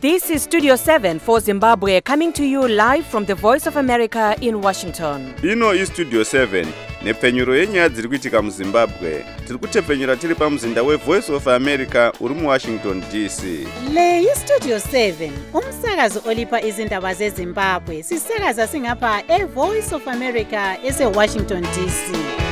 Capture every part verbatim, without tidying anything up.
This is Studio seven for Zimbabwe, coming to you live from the Voice of America in Washington. Ino is Studio seven, nepfenyuro yenyaya dziri kuitika muZimbabwe. Tiri kutepfenyura tiri pamuzinda we Voice of America uri muWashington D C. Le yi Studio seven, umsakazo olipa izindaba zeZimbabwe. Sisakaza singapha e Voice of America ese Washington D C.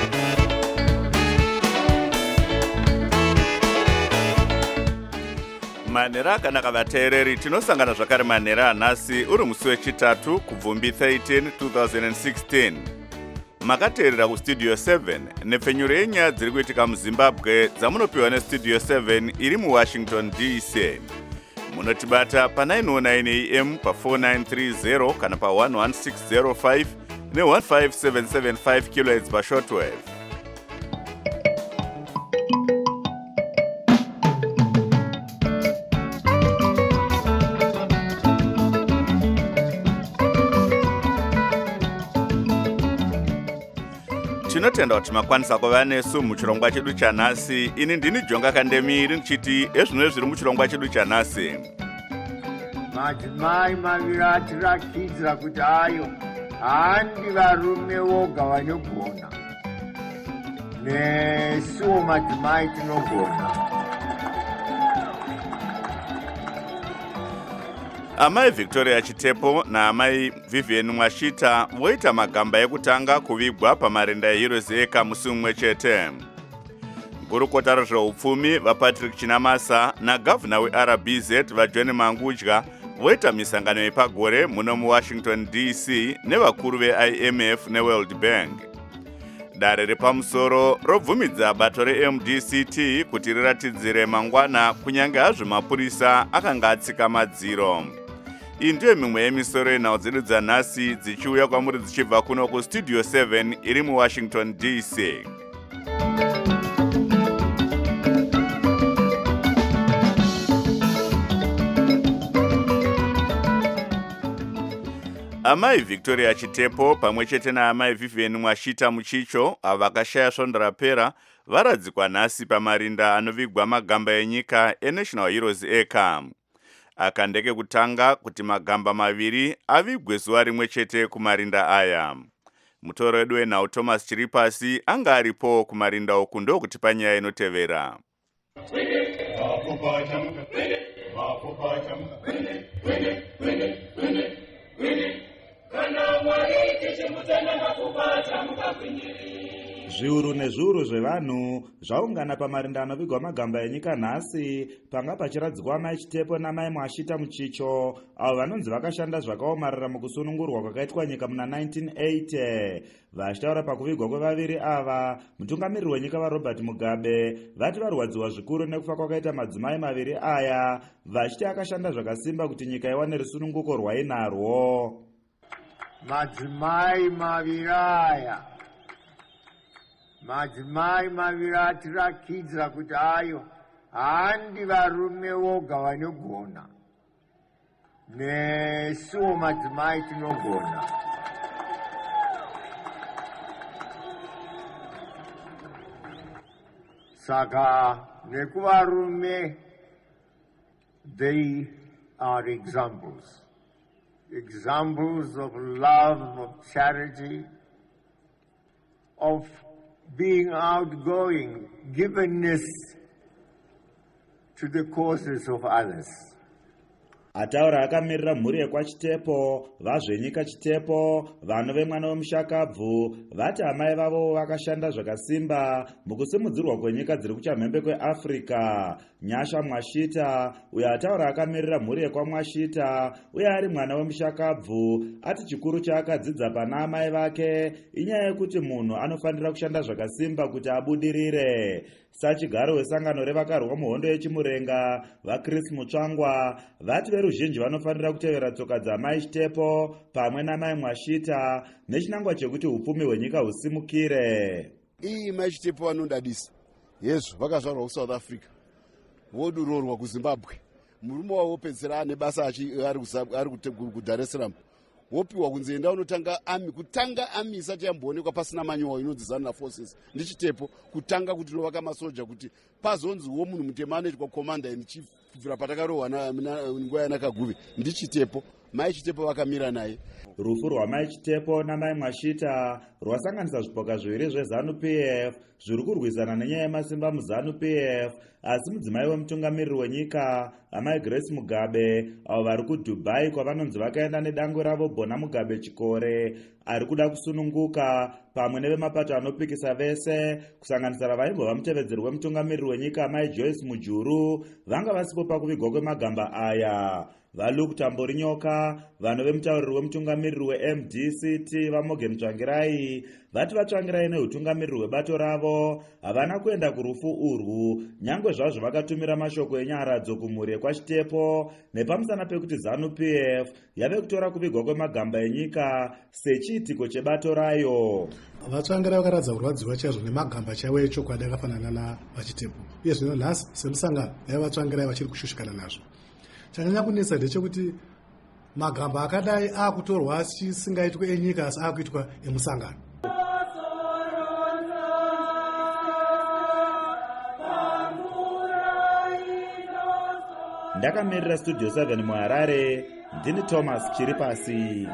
Manera kana kavateereri tinosangana zvakare manera anhasi uri musi wechitatu kubvumbi thirteen twenty sixteen. Makateerera kustudio seven nepfenyuro yenyaya dziri kuitika muZimbabwe dzamunopiwa nestudio seven iri muWashington D C. Munotibata pa nine oh nine A M pa four nine three zero kana pa one one six zero five ne one five seven seven five kilohertz pa shortwave. Tinotenda kuti makwanisa kuva nesu muchirongwa chedu chanhasi. Ini ndini Jonga Kandemiri ndichiti ezvino zviri muchirongwa chedu chanhasi. Madzimai maviri atirakidzira kuti ayo handi varume voga vanogona, nesuwo madzimai tinogona. Amai Victoria Chitepo naamai Vivian Mwashita voita magamba ekutanga kuvigwa pamarinda eHeroes Acre musi umwe chete. Gurukota rezveupfumi vaPatrick Chinamasa naGavana weR B Z vaJohn Mangudya voita misangano yepagore muno muWashington D C nevakuru veI M F neWorld Bank. Dare repamusoro robvumidza bato reM D C T kuti riratidzire mangwana kunyange hazvo mapurisa akanga atsika madziro. Iyi ndiyo mimwe yemisoro yenhau dzedu dzanhasi dzichiuya kwamuri dzichibva kuno kustudio seven iri muWashington D C. Amai Victoria Chitepo pamwe chete naamai Vivian Mwashita Muchicho ava vakashaya svondo rapera varadzikwa nhasi pamarinda anovigwa magamba enyika eNational Heroes Acre. Akandeke kutanga kuti magamba maviri avigwe zuva rimwe chete kumarinda aya. Mutoro wedu wenhau Thomas Chiripasi anga aripo kumarinda uku ndokuti panyaya inotevera. Zviuru nezviuru zvevanhu zvaungana pamarinda anovigwa magamba enyika nhasi panga pachiradzikwa Mai Chitepo naMai Mwashita Muchicho avo vanonzi vakashanda zvakaomarara mukusunungurwa kwakaitwa nyika muna nineteen eighty. Vachitaura pakuvigwa kwevaviri ava, mutungamiriri wenyika vaRobert Mugabe vati varwadziwa zvikuru nekufa kwakaita madzimai maviri aya, vachiti akashanda zvakasimba kuti nyika iwane rusununguko rwainarwo. Madzimai maviri aya madzimai maviri atirakidzira kuti ayo handi varume voga vanogona, nesuwo madzimai tinogona. Saka nekuvarume, they are examples. Examples of love, of charity, of being outgoing, givenness to the causes of others. Ataura akamirira mhuri yekwaChitepo, vazvenyika Chitepo, vano vemwana wemushakabvu, vati amai vavo vakashanda zvakasimba mukusimudzirwa kwenyika dziri kuchamhembe kweAfrica. Nyasha Mwashita, uyo ataura akamirira mhuri yekwaMwashita, uye ari mwana wemushakabvu, ati chikuru chaakadzidza pana amai vake inyaya yekuti munhu anofanira kushanda zvakasimba kuti abudirire. Sachigaro wesangano revakarwa muhondo yechimurenga vaChris Mutsvangwa vati veruzhinji vanofanira kutevera tsoka dzamai Chitepo pamwe naMai Mwashita nechinangwa chekuti upfumi hwenyika husimukire. Iyi Mai Chitepo vanodadisa. Yesu vakazvarwa kuSouth Africa, vodurorwa kuZimbabwe. Murume wavo pedzera ane basa ari kuDar es Salaam. Wopiwa kunzi enda unotanga ami, kutanga ami isati yamboonekwa pasina manyowa inonzi Zanu Forces ndiChitepo, kutanga kuti novaka masoja kuti pazonzi wo munhu mutema anoitwa commander in chief kubvira patakarohwa nguva yanakaguve ndichitepo mai Chitepo vakamira naye. Rufu rwamai Chitepo namai Mwashita rwasanganisa zvipoka zviviri zveZANU P F zviri kurwisana nenyaya yemasimba muZANU P F, asi mudzimai wemutungamiriri wenyika amai Grace Mugabe avo vari kuDubai kwavanonzi vakaenda nedango ravo Bona Mugabe Chikore ari kuda kusununguka pamwe nevemapato anopikisa vese kusanganisira vaimbova mutevedzeri wemutungamiriri wenyika amai Joyce Mujuru vanga vasipo pakuvigwa kwemagamba aya. Valuku Tamborinyoka, vano vemutauriri wemutungamiriri weM D C T vaMorgan Tsvangirai vati vatsvangirai neutungamiriri webato ravo havana kuenda kurufu urwu nyangwe zvazvo vakatumira mashoko enyaradzo kumhuri yekwaChitepo nepamusana pekuti ZANU P F yave kutora kuvigwa kwemagamba enyika sechiitiko chebato rayo. Vatsvangirai vakaratidza kurwadziwa chaizvo nemagamba chaiwo echokwadi akafanana navaChitepo, uye zvino nhasi semusangano dai vatsvangirai vachiri kushushikana nazvo. Chanyanya kunetsa ndechekuti magamba akadai akutorwa achisingaitwe enyika asi akuitwa emusangano. Ndakamirira Studio seven muHarare, ndini Thomas Chiripasi.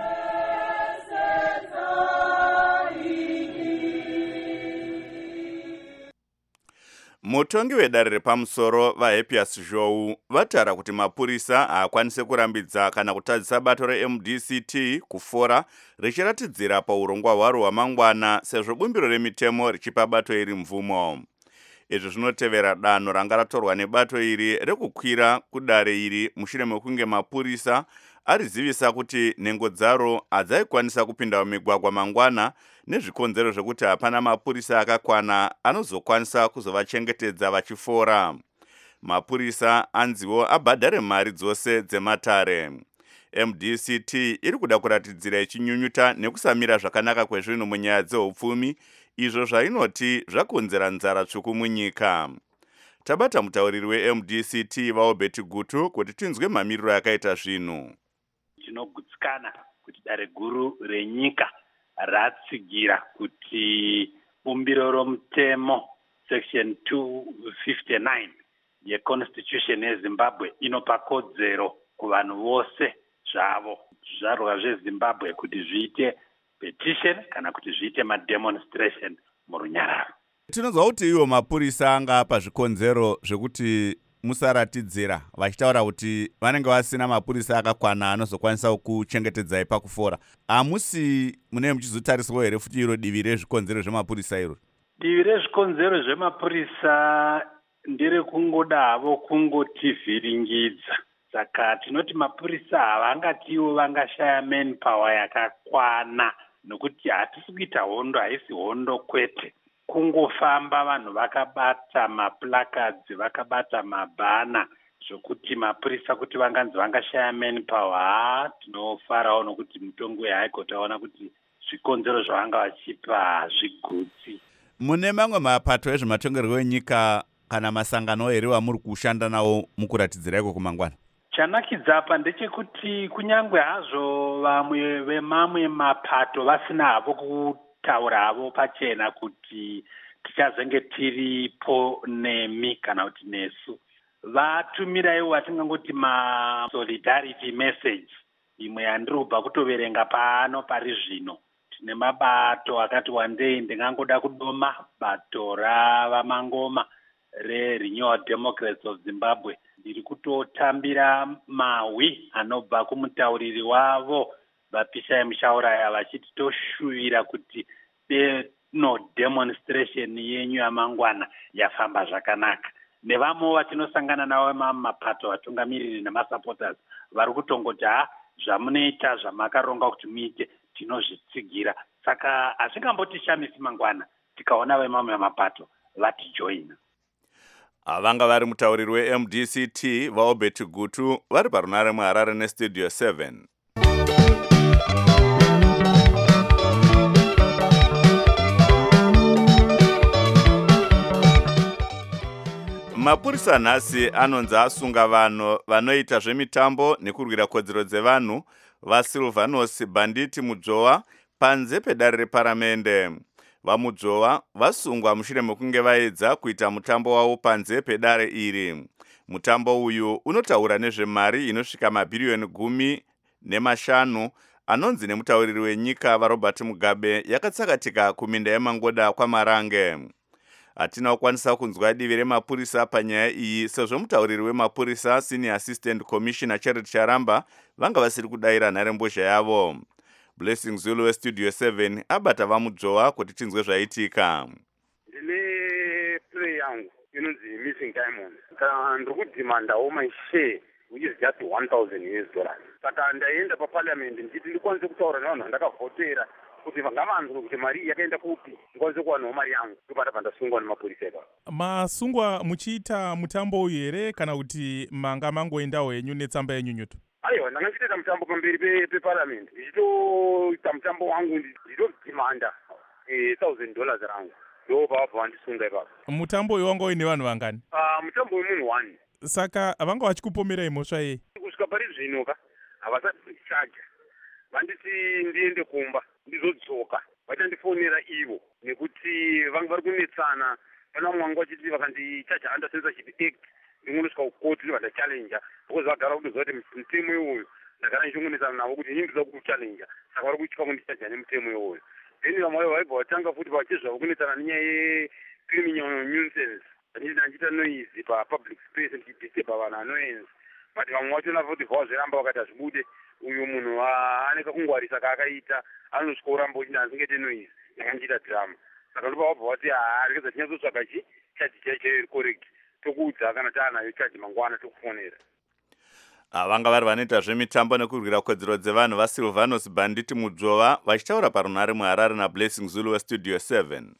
Mutongi wedare repamusoro vaHappiest Zhou vatara kuti mapurisa haakwanise kurambidza kana kutadzisa bato reM D C T kufora richiratidzira paurongwa hwaro hwamangwana sezvo bumbiro remitemo richipa bato iri mvumo. Izvi zvinotevera danho ranga ratorwa nebato iri rekukwira kudare iri mushure mekunge mapurisa arizivisa kuti nhengo dzaro hadzaikwanisa kupinda mumigwagwa mangwana nezvikonzero zvekuti hapana mapurisa akakwana anozokwanisa kuzovachengetedza vachifora. Mapurisa anziwo abhadhare mari dzose dzematare. M D C T iri kuda kuratidzira ichinyunyuta nekusamira zvakanaka kwezvinhu munyaya dzeupfumi, izvo zvainoti zvakonzera nzara tsvuku munyika. Tabata mutauriri weM D C T vaObert Gutu kuti tinzwe mamiriro yakaita zvinhu. Tinogutsikana kuti dare guru renyika ratsigira kuti bumbiro romutemo section two fifty-nine yeconstitution yeZimbabwe inopa kodzero kuvanhu vose zvavo zvizvarwa zveZimbabwe kuti zviite petition kana kuti zviite mademonstration murunyararo. Tinonzwa kuti iwo mapurisa anga apa zvikonzero zvekuti musaratidzira vachitaura kuti vanenge vasina mapurisa akakwana anozokwanisa kuchengetedzai pakufora. Hamusi mune muchizotariswa here futi iro divi rezvikonzero zvemapurisa iro? Divi rezvikonzero zvemapurisa ndere kungoda havo kungotivhiringidza. Saka tinoti mapurisa havangatiwo vangashaya manpower yakakwana nokuti hatisi kuita hondo, haisi hondo kwete. Kungofamba vanhu vakabata maplakadzi, vakabata mabhana zvokuti mapurisa kuti vanganzi vangashaya manpower. Tinofarawo nokuti mutongo weHigh Court aona kuti zvikonzero zvavanga vachipa hazvigutsi. Mune mamwe mapato ezvematongerwo enyika kana masangano here wamuri kushanda nawo mukuratidzira iko kumangwana? Chanakidza apa ndechekuti kunyangwe hazvo vamwe vemamwe mapato vasina havo kutaura havo pachena kuti tichazenge tiripo nemi kana kuti nesu, vatumirawo watingangoti ma solidarity message. Imwe yandiri kubva kutoverenga pano pari zvino, tine mabato akati wandei ndingangoda kudoma bato ravamangoma reRenewal Democrats of Zimbabwe. Ndiri kutotambira mahwi anobva kumutauriri wavo vaPishai Mushauraya vachiti toshuvira kuti no demonstration yenyu yamangwana yafamba zvakanaka. Nevamwe vatinosangana navo mapato vatungamiriri nemasupporters vari kutongoti ha zvamunoita zvamakaronga kuti muite tinozvitsigira. Saka hazvingambotishamisi mangwana tikaona vemamwe mapato vatijoina. Vanga vari mutauriri weM D C T vaObert Gutu vari parunare muHarare neStudio seven. Mapurisa nhasi anonzi asunga vanhu vanoita zvemitambo nekurwira kodzero dzevanhu vaSilvanus Banditi Mudzvowa panze pedare reparamende. VaMudzvowa vasungwa mushure mekunge vaedza kuita mutambo wavo panze pedare iri. Mutambo uyu unotaura nezvemari inosvika mabhiriyoni gumi nemashanu anonzi nemutauriri wenyika vaRobert Mugabe yakatsakatika kuminda yemangoda kwaMarange. Hatina kukwanisa kunzwa divi remapurisa panyaya iyi sezvo mutauriri wemapurisa Senior Assistant Commissioner Charity Charamba vanga vasiri kudaira nharembozha yavo. Blessing Zulu weStudio seven abata vamudzvowa kuti tinzwe zvaitika. Ndine play yangu inonzi Missing Diamond. Ka ndikudhimandawo my share which is just one thousand U S dollars. Saka ndaenda paparliament nditi ndikwanise kutaura nevanhu vandakavhotera kuti vangavanzwe kuti mari yakaenda kupi ndikwanise kuwanawo mari yangu ndopata pandasungwa nemapurisa ipapo. Masungwa muchiita mutambo uyu here kana kuti manga mangoendawo henyu netsamba yenyunyuto? Aiwa, ndanga ndichitoita mutambo pamberi peparliament ndichitoita mutambo wangu nditodhimanda thousand dollars rangu ndobva vabva vandisunga ipapo. Mutambo uyu wanga uine vanhu vangani? Uh, mutambo wemunhu one. Saka vanga vachikupomerai mhosva yei? Kusvika pari zvino ka havasati chaja vanditi ndiende kumba ndizodzoka vachandifonera ivo nekuti vanga vari kunetsana. Pana mumwe wanga vachiti vakandichaja under censorship act ndingonosvika kukoti vandachallenja because vagara kutoziva kuti mutemo iwoyo ndagara ndichiongonesana navo kuti inini ndinoda kuchallenja saka vari kuitya kundichaja nemutemo iwoyo. Then vamwe vaibva vatanga futi vachizva kunetsana nenyaya yecriminal nuisance ndichita noise papublic space ndichidisturba vanhu annoyance. But vamwe vachona futi vhava zviramba vakati hazvibude uyu munhu aneka kungwarisa kaakaita anosvika uramba uchiti handingete noise ndanga ndichita drama. Saka ndopa vabva vati haregeza tinyatsotsvaga chi chaji chaichairi correct tokuudza kana taanayo chaji mangwana tokufonera. Vanga vari vanoita zvemitambo nekurwira kodzero dzevanhu vaSilvanus Banditi Mudzvova vachitaura parunhare muHarare naBlessing Zulu weStudio seven.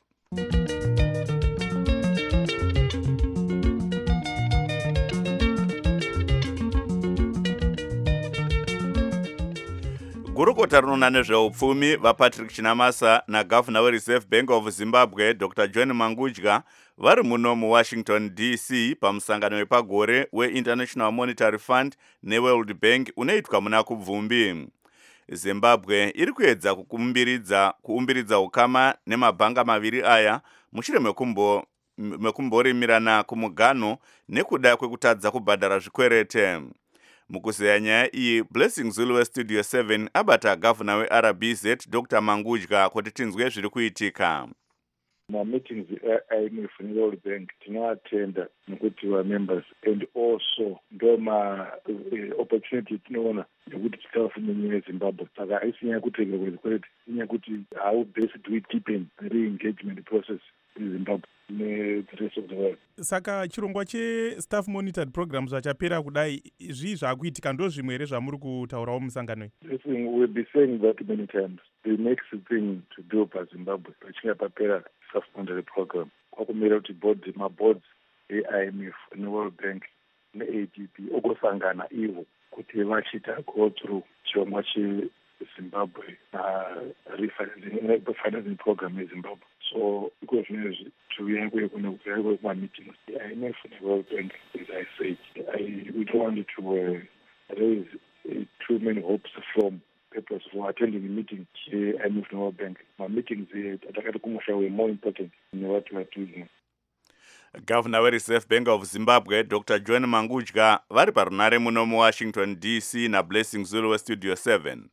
Gurukota rinoona nezveupfumi vaPatrick Chinamasa naGavana weReserve Bank of Zimbabwe Doctor John Mangudya vari muno muWashington D C pamusangano wepagore weInternational Monetary Fund neWorld Bank unoitwa muna kubvumbi. Zimbabwe iri kuedza kukumbiridza kuumbiridza ukama nemabhanga maviri aya mushure mekumbo mekumborimirana kumugano nekuda kwekutadza kubhadhara zvikwerete. Mukuzeya nyaya iyi Blessing Zulu weStudio seven abata gavana weR B Z Doctor Mangudya kuti tinzwe zviri kuitika. Ma-meetings I M F neWorld Bank tinoatenda nekuti va-members and also ndo ma-opportunity tinoona nekuti tikafumenye Zimbabwe. Saka haisi nyaya kutenga kwezikwereti, inyaya kuti how best do we deepen the re-engagement process in Zimbabwe ne-the rest of the world. Saka chirongwa che-staff monitored programs zvachapera kudai zvii zvaakuitika ndo zvimwe here zvamuri kutaurawo musangano iyi? Listen, we'll be saying that many times. The next thing to do paZimbabwe pachinga papera staff monitored program kwakumira kuti board maboards e-I M F neWorld Bank ne-A D B ogosangana ivo kuti vachita go through chirongwa cheZimbabwe na-refinancing program yeZimbabwe. So iko zvinezvi tiuyakwe kunokuyakwe kuma-meetings e-I M F neWorld Bank. As I said, I, we don't want to uh, raise uh, too many hopes from purpose for attending the meeting I M F neWorld Bank. My meetings atakati kumusha were more important than what we are doing. Governor weReserve Bank of Zimbabwe Doctor John Mangudya vari parunhare muno muWashington D C naBlessing Zulu weStudio seven.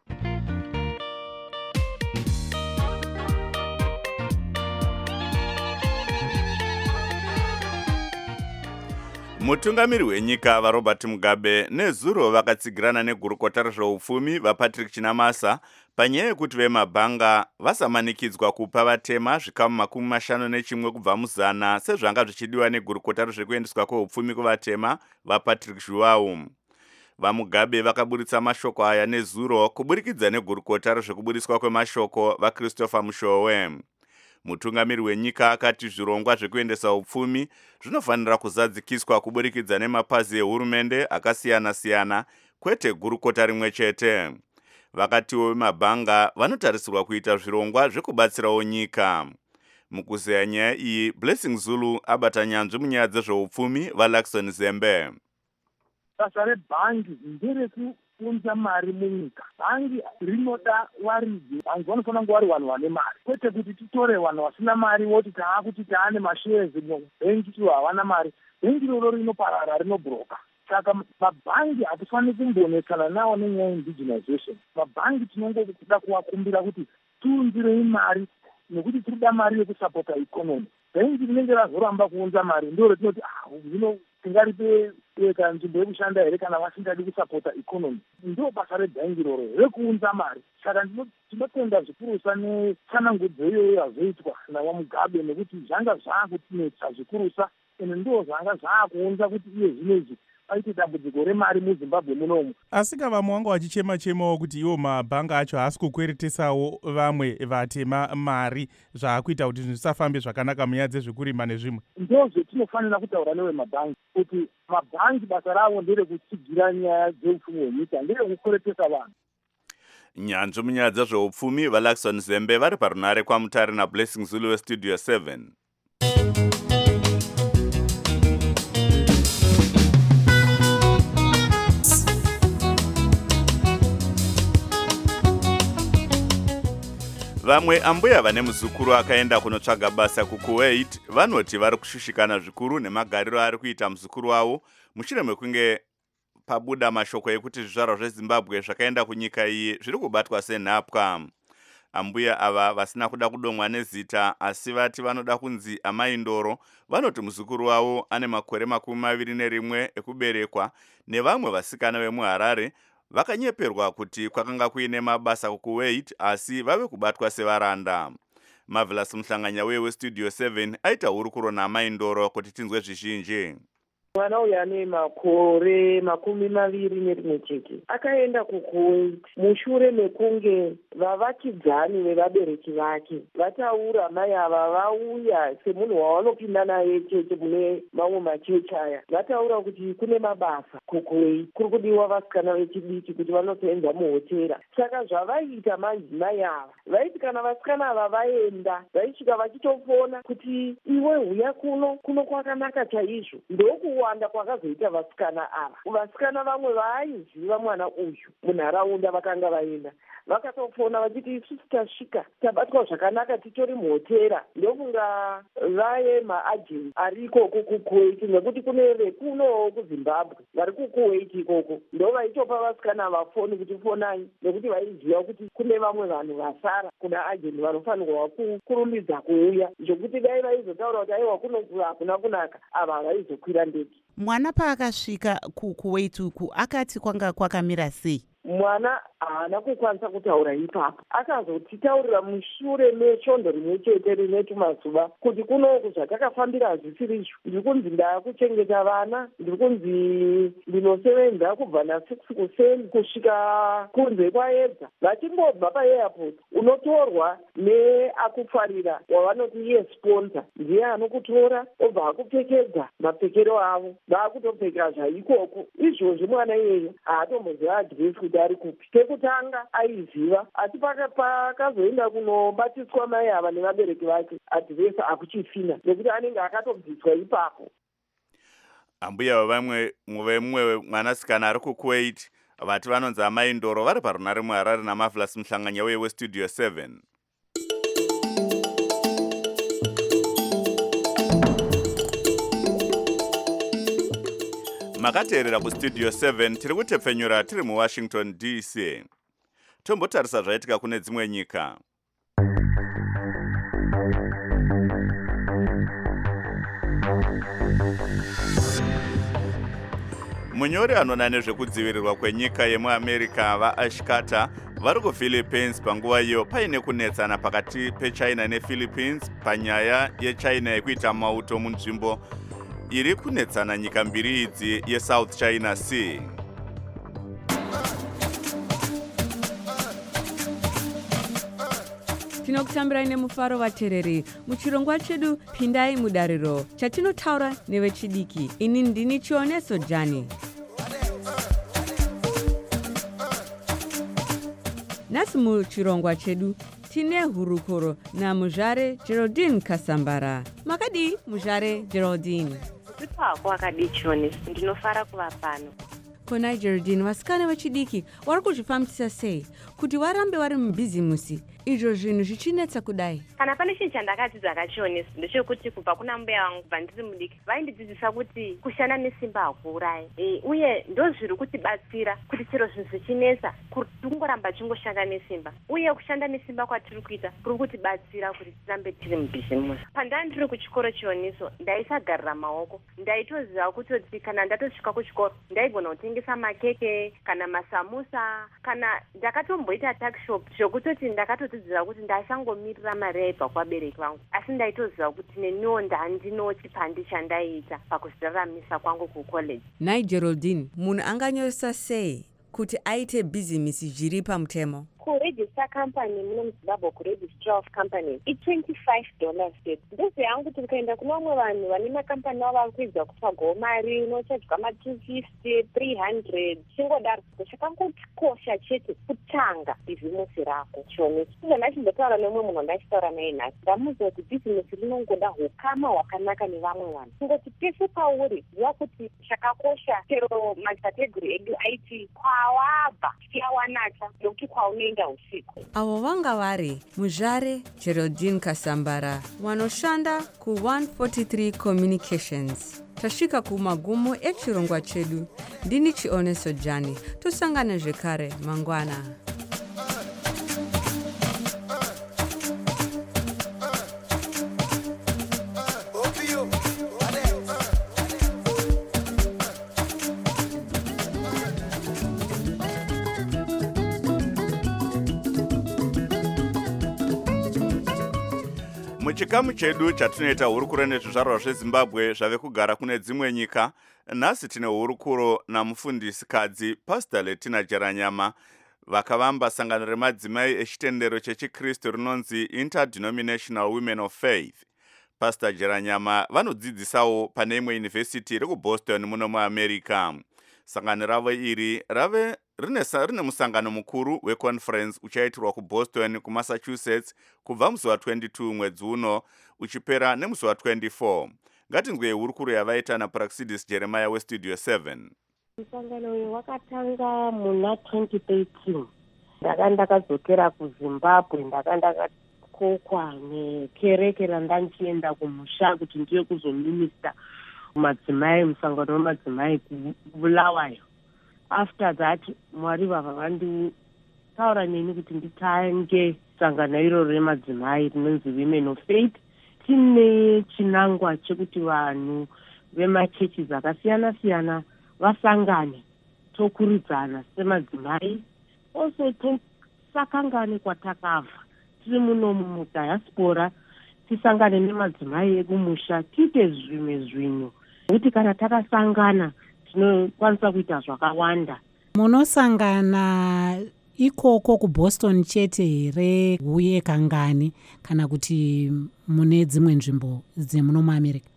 Mutungamiri wenyika vaRobert Mugabe nezuro vakatsigirana negurukota rezveupfumi vaPatrick Chinamasa panyaya yekuti vemabhanga vasamanikidzwa kupa vatema zvikamu makumi mashanu nechimwe kubva muzana sezvanga zvichidiwa negurukota rezvekuendeswa kweupfumi kuvatema vaPatrick Zhuwau. VaMugabe vakaburitsa mashoko aya nezuro kuburikidza negurukota rezvekubudiswa kwemashoko vaChristopher Mushowe. Mutungamiri wenyika akati zvirongwa zvekuendesa upfumi zvinofanira kuzadzikiswa kuburikidza nemapazi ehurumende akasiyana-siyana kwete gurukota rimwe chete. Vakatiwo vemabhanga vanotarisirwa kuita zvirongwa zvekubatsirawo nyika. Mukuzeya nyaya iyi Blessing Zulu abata nyanzvi munyaya dzezveupfumi vaLaxon Zembe. Basa rebhangi nderekupa kuunza mari munyika. Bhangi rinoda waridzi, vanhu vanofanira kunge vari vanhu vane mari, kwete kuti titore vanhu vasina mari voti taakuti taane mashares mubhengi tiwo havana mari. Bhengi roro rinoparara, rinobhuroka. Saka mabhangi hatifaniri kumbonetsana nawo nenyaya indigenization. Mabhangi tinongoda kuvakumbira kuti tiunzirei mari, nekuti tirida mari yekusapota ikonomi. Bhengi rinenge razoramba kuunza mari ndo retinoti zvino tingaripe eka nzvimbo yekushanda here kana vasingadi kusapota ikonomi. Ndo basa rebhengi roro rekuunza mari. Saka tinotenda zvikurusa netsanangudzo iyoyo yazoitwa naVaMugabe, nekuti zvanga zvaakutinetsa zvikurusa, ende ndo zvanga zvaakuunza kuti iye zvinezvi paite dambudziko remari muZimbabwe munomu. Asi vamwe vanga vachichema-chemawo kuti iwo mabhangi acho haasi kukweretesawo vamwe vatema mari, zvaakuita kuti zvisafambe zvakanaka munyaya dzezvekurima nezvimwe. Ndo zvetinofanira kutaura newe mabhangi, kuti mabhangi basa ravo nderekutsigira nyaya dzeupfumi hwenyika, nderekukweretesa vanhu. Nyanzvi munyaya dzezveupfumi vaLaxon Zembe vari parunare kwaMutare naBlessing Zulu weStudio seven. Vamwe ambuya vane muzukuru akaenda kunotsvaga basa kuKuwait vanoti vari kushushikana zvikuru nemagariro ari kuita muzukuru wavo mushure mekunge pabuda mashoko ekuti zvizvarwa zveZimbabwe zvakaenda kunyika iyi zviri kubatwa senhapwa. Ambuya ava vasina kuda kudomwa nezita asi vati vanoda kunzi amai Ndoro vanoti muzukuru wavo ane makore makumi maviri nerimwe ekuberekwa nevamwe vasikana vemuHarare vakanyeperwa kuti kwakanga kuine mabasa kuKuwait asi vave kubatwa sevaranda. Marvelous Muhlanganya weStudio seven aita hurukuro naamai Ndoro kuti tinzwe zvizhinji. Mwana uyu ane makore makumi maviri nerimwe chete akaenda kuKuwait mushure mekunge vavakidzani vevabereki vake vataura mai ava vauya semunhu wavanopinda naye chete mune mamwe machechi aya, vataura kuti kune mabasa kuKuwait, kuri kudiwa vasikana vechidiki kuti vanosenza muhotera. Saka zvavaita madzimai ava vaiti kana vasikana ava vaenda vaisvika vachitofona kuti iwe huya kuno kuno kwakanaka chaizvo, ndoku wanda kwakazoita vasikana ava. Vasikana vamwe vaaiziva mwana uyu munharaunda vakanga vaenda vakatofona vachiti isusu tasvika tabatwa zvakanaka titori muhotera, ndokunga vaye maajenti ari ikoko kuKuwait, nekuti kune vekunowo kuZimbabwe vari kuKuwait ikoko, ndo vaitopa vasikana vafoni kuti fonai, nekuti vaiziva kuti kune vamwe vanhu vasara kuna ajenti vanofanirwa kurumbidza kuuya, zvokuti dai vaizotaura kuti aiwa kunoku hakuna kunaka ava vaizokwira ndege. Mwana paakasvika kuKuwait uku akati kwanga kwakamira sei? Mwana haana kukwanisa kutaura ipapo, akazotitaurira mushure mechondo rimwe chete rine tumazuva kuti kunoku zvatakafambira hazvisiri izvo, ndiri kunzi ndaakuchengeta vana, ndiri kunzi ndinosevenza kubva nasix kuseni kusvika kunze kwaedza. Vachimbobva paairport unotorwa neakufarira wavanoti iye sponsor, ndiye anokutora obva akupfekedza mapfekero avo, vaakutopfeka zvaikoko. Izvozvi mwana iyeyo haatomboziva adresi kuti ari kupi. Pekutanga aiziva, asi pakazoenda kunobatiswa mai ava nevabereki vake adresi akuchifina, nekuti anenge akatobviswa ipapo. Ambuya vamwe mumwe mwanasikana ari kuKuwait vati vanonzi amai Ndoro vari parunare muHarare naMarvelous Muhlanganya weStudio seven. Makateerera kuStudio seven tiri kutepfenyura tiri muWashington D C. Tombotarisa zvaitika kune dzimwe nyika. Munyori anona nezvekudzivirirwa kwenyika yemuAmerica vaAsh Carter vari kuPhilippines panguva iyo paine kunetsana pakati peChina nePhilippines panyaya yeChina yekuita mauto munzvimbo iri kunetsana nyika mbiri idzi yeSouth China Sea. Tinokutambirai nemufaro vateereri muchirongwa chedu pindai mudariro chatinotaura nevechidiki. Ini ndini Chioneso Jani. Nhasi muchirongwa chedu tine hurukuro naMuzhare Geraldine Kasambara. Makadi Muzhare Geraldine? Ipapo akadi Chioneso, ndinofara kuva pano. Kona Geraldine, vasikana vechidiki vari kuzvifambisa sei kuti varambe vari mubhizimusi izvo zvinhu zvichinetsa kudai? Kana pane chinhu chandakadzidza kachionesa ndechekuti kubva kuna mbuya vangu kubva ndiri mudiki vaindidzidzisa kuti kushanda nesimba hakuurayi, e, uye ndo zviri kutibatsira kuti chero zvinhu zvichinetsa kungoramba chingoshanda nesimba, uye kushanda nesimba kwatiri kuita kuri kutibatsira kuti tirambe tiri mubhizimusi. Pandanga ndiri kuchikoro chioniso ndaisagarira maoko, ndaitoziva kutoti kana ndatosvika kuchikoro ndaigona kutengesa makeke kana masamusa, kana ndakatomboita takshop zvokutoti ndakatodzidzira kuti ndasangomirira mari yaibva kwabereki vangu, asi ndaitoziva kuti neniwo ndandino chipandi chandaiita pakuzviraramisa kwangu kucollege. Nai Geraldine, munhu anganyoresa sei kuti aite bhizimisi zviri pamutemo? Kuregister company muno muZimbabwe, kuregistra of companies i twenty-five dollars step. Ndizvo yangu kuti ukaenda kuna vamwe vanhu vane makampani avo vari kuedza kutsvagawo mari unochadzwa ma two fifty, three hundred chingodaro. Chakangokosha chete kutanga bhizimusi rako chionesa. Izvo ndachimbotaura nemumwe munhu ndachitaura naye nhasi, ndamuudza kuti bhizimusi rinongoda hukama hwakanaka nevamwe vanhu. Kungoti pese pauri ziva kuti chakakosha chero makategori edu aiti kwawabva chiyawanaka nokuti kwaunoenda usiku. Avo vanga vari Muzvare Geraldine Kasambara wanoshanda ku one forty-three Communications. Tasvika kumagumo echirongwa chedu. Ndini Chioneso Jani. Tosangana zvekare mangwana. Muchikamu chedu chatinoita hurukuro nezvizvarwa zveZimbabwe zvave kugara kune dzimwe nyika, nhasi tine hurukuro namufundisi-kadzi Pastor Letina Jeranyama vakavamba sangano remadzimai echitendero chechikristu rinonzi Interdenominational Women of Faith. Pastor Jeranyama vanodzidzisawo pane imwe yunivhesiti iri kuBoston muno muAmerica. Sangano ravo iri rave rine, rine musangano mukuru weconference uchaitirwa kuBoston kuMassachusetts kubva musi wa twenty-two mwedzi uno uchipera nemusi wa twenty-four. Ngatinzwe hurukuro yavaita naPraxidis Jeremiah weStudio seven. Musangano uyu wakatanga muna twenty thirteen. Ndaka ndakadzokera kuZimbabwe, ndaka ndakakokwa nekereke randanchienda kumusha kuti ndiye kuzominista madzimai, musangano wemadzimai kuBulawayo. After that, Mwari baba vanditaura neni kuti nditange sangano iroro remadzimai rinonzi Women of Faith. Tine chinangwa chekuti vanhu vemachechi akasiyana-siyana vasangane tokurudzana semadzimai. Also tisakangane kwatakabva tiri muno mudiaspora, tisangane nemadzimai ekumusha tiite zvimwe zvinhu, kuti kana takasangana tinokwanisa kuita zvakawanda. Munosangana ikoko kuBoston chete here uye kangani kana kuti mune dzimwe nzvimbo dzemuno muAmerica?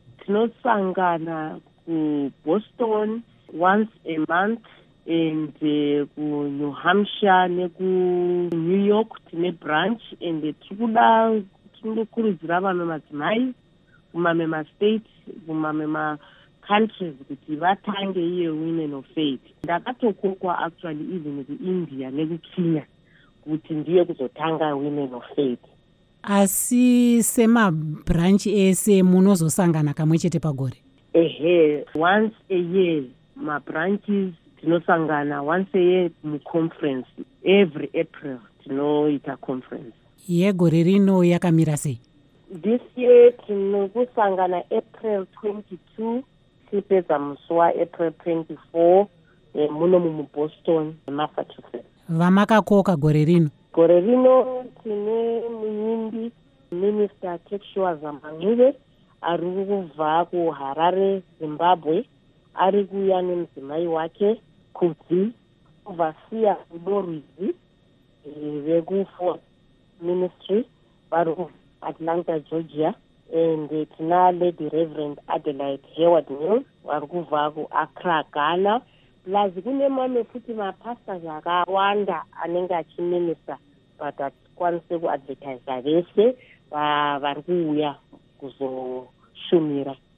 Tinosangana kuBoston once a month and uh, kuNew Hampshire neku-New York tine branch, and tirikuda tinokurudzira vamwe madzimai kumamwe mastates kumamwe macountries kuti vatange iye Women of Faith. Ndakatokokwa actually even kuIndia nekuKenya kuti ndiye kuzotanga Women of Faith. Asi semabranch ese munozosangana kamwe chete pagore? Ehe, once a year mabranches tinosangana once a year muconference. Every April tinoita conference. Yegore rino yakamira sei? This year tinokusangana April twenty-two tipedza musi waApril twenty-four eh, muno muBoston, Massachusetts. Vamakakoka gore rino? Gore rino tine munyimbi Minister Tekshua Zamanguve ari kubva kuHarare, Zimbabwe, ari kuuya nemudzimai wake Kudzi Vasiya Udorwizi vekuFort Ministry vari kuAtlanta, Georgia, and tina Lady Reverend Adelaide Hayward Mills vari kubva kuAccra, Ghana. Plus kune mamwe futi mapastors akawanda anenge achiminista but atikwanise kuadvertisa vese vari kuuya kuzoshumira.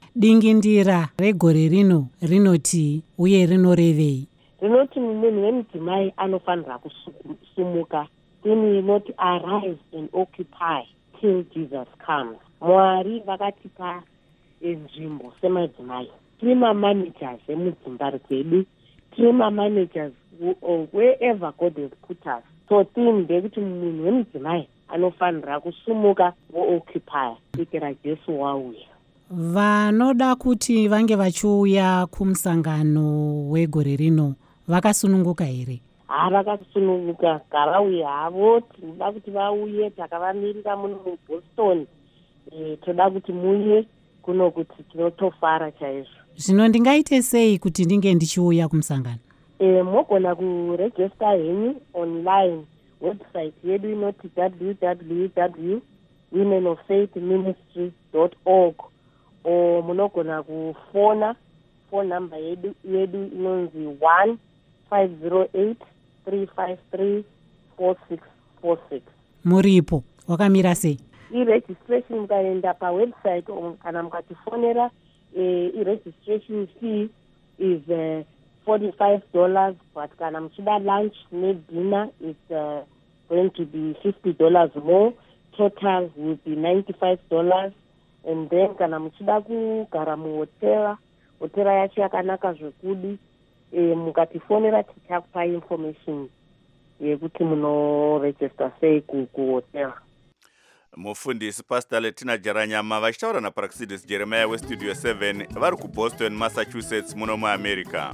Dingindira regore rino rinoti uye rinorevei? Rinoti munhu wemudzimai anofanira kusumuka. Then rinoti arise and occupy till Jesus comes. Mwari vakatipa nzvimbo semadzimai. Tiri mamanagers emudzimba dzedu. Tiri mamanagers wherever God has put us. So theme ndekuti munhu wemudzimai anofanira kusumuka wo-occupy kuitira Jesu wauya. Vanoda kuti vange vachiuya kumusangano wegore rino vakasununguka here? Ha, vakasununguka. Ngavauye havo. Tinoda kuti vauye. Takavamirira muno muBoston. E, toda kuti muye kuno kuti tinotofara chaizvo. Zvino ndingaite sei kuti ndinge ndichiuya kumusangano? E, mogona kuregister henyu online. Website yedu inoti w w w dot women of faith ministry dot org. O munogona kufona. Phone number yedu yedu inonzi one five zero eight three five three four six four six. Muripo wakamira sei? I-registration mukaenda pawebsite kana mukatifonera, i-registration fee is uh, forty-five dollars, but kana muchida lunch nedinner is uh, going to be fifty dollars more. Total will be ninety-five dollars. And then kana muchida kugara muhotela, hotela yacho yakanaka zvekudi, e, mukatifonera tichakupa information yekuti munoregister sei kuhotela. Mufundisi Pastor Letina Jaranyama vachitaura naParaxidis Jeremiah weStudio seven vari kuBoston, Massachusetts muno muAmerica.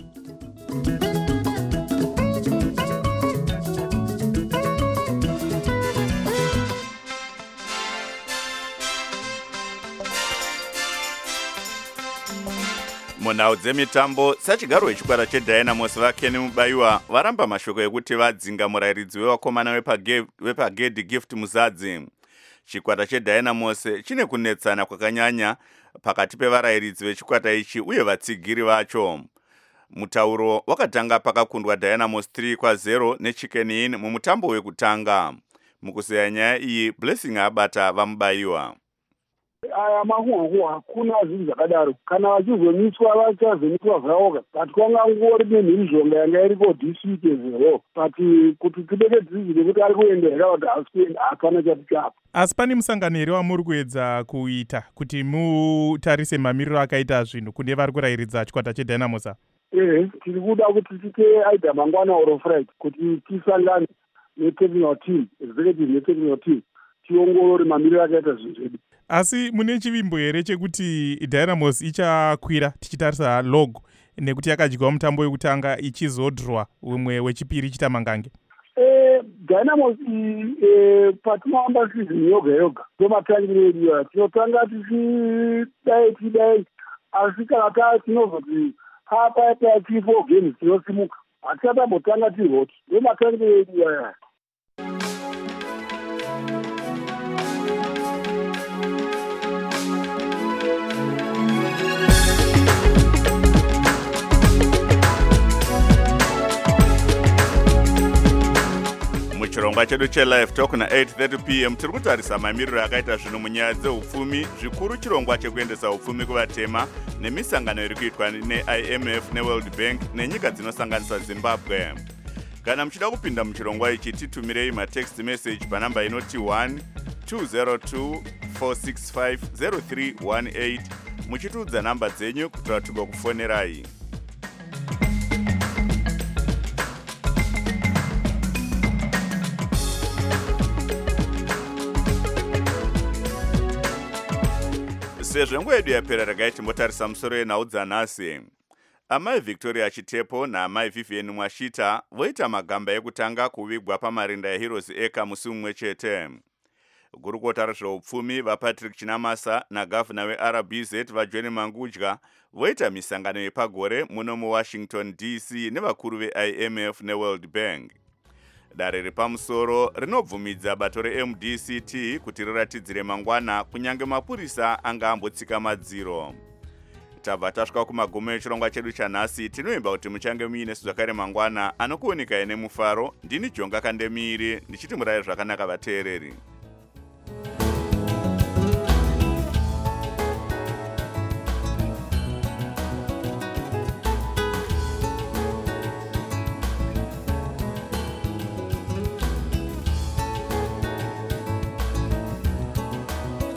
Munhau dzemitambo, sachigaro wechikwata cheDynamos vaKenny Mubayiwa varamba mashoko ekuti vadzinga murayiridzi wevakomana wepaGedhi Gift Muzadzi. Chikwata cheDynamos chine kunetsana kwakanyanya pakati pevarayiridzi vechikwata ichi uye vatsigiri vacho. Mutauro wakatanga pakakundwa Dynamos three kwa zero neChicken Inn mumutambo wekutanga. Mukuseya nyaya iyi, Blessing abata vaMubayiwa. Aya mahuhu hakuna zvinhu zvakadaro. Kana vachizomiswa vachazomiswa zvavoga. But kwanga ngori nemhirizhonga yanga iriko district ezero. But kuti tibeke dzidzire kuti ari kuendera kuti asikuenda hapana chati chapo. Asi pane musangano here wamuri kuedza kuita kuti mutarise mamiriro akaita zvinhu kune vari kurayiridza chikwata cheDynamos? Ehe, tiri kuda kuti tite aida mangwana oro Friday kuti tisangane netechnical team, executive netechnical team, tiongorore mamiriro akaita zvinhu zvedu. Asi mune chivimbo here chekuti Dynamos ichakwira tichitarisa log nekuti yakadyiwa mutambo wekutanga ichizodhurwa umwe wechipiri chitamangange? Eh, Dynamos eh patinoamba season yoga yoga tomatangire edu tinotanga tichidai tidai, asi kana taa tinozoti hapa tati four games tinosimuka hatichatabotanga tiroti tomatangire edu aya. Muchirongwa chedu chelive talk na eight thirty p m tiri kutarisa mamiriro akaita zvinhu munyaya dzeupfumi, zvikuru chirongwa chekuendesa upfumi kuvatema nemisangano iri kuitwa neI M F neWorld Bank nenyika dzinosanganisa Zimbabwe. Kana muchida kupinda muchirongwa ichi, titumirei matext message panamba inoti one two zero two four six five zero three one eight muchitiudza namba dzenyu kuti tigokufonerai. Sezvo nguva yedu yapera, regai timbotarisa musoro yenhau dzanhasi. Amai Victoria Chitepo naamai Vivian Mwashita voita magamba ekutanga kuvigwa pamarinda eHeroes Acre musi mumwe chete. Gurukota rezveupfumi vaPatrick Chinamasa nagavhuna weR B Z vaJohn Mangudya voita misangano yepagore muno muWashington D C nevakuru veI M F neWorld Bank. Dare repamusoro rinobvumidza bato reM D C T kuti riratidzire mangwana kunyange mapurisa anga ambotsika madziro. Tabva tasvika kumagumo echirongwa chedu chanhasi. Tinoimba kuti muchange muine zvakare mangwana anokuoneka ine mufaro. Ndini Jonga Kandemiri ndichiti murayi zvakanaka vateereri.